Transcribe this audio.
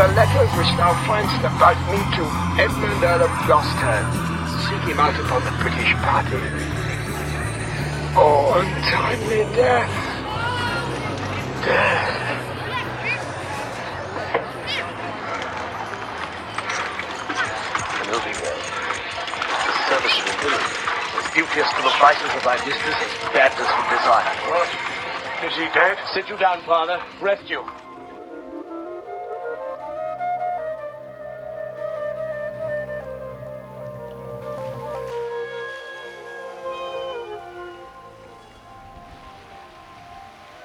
the letters which thou find'st about me to Edmund Earl of Gloucester. Seek him out upon the British party. Oh, untimely death. Death. It will be well. The service of the villain, as beauteous to the vices of thy mistress, as badness from desire. What? Is he dead? Sit you down, father. Rest you.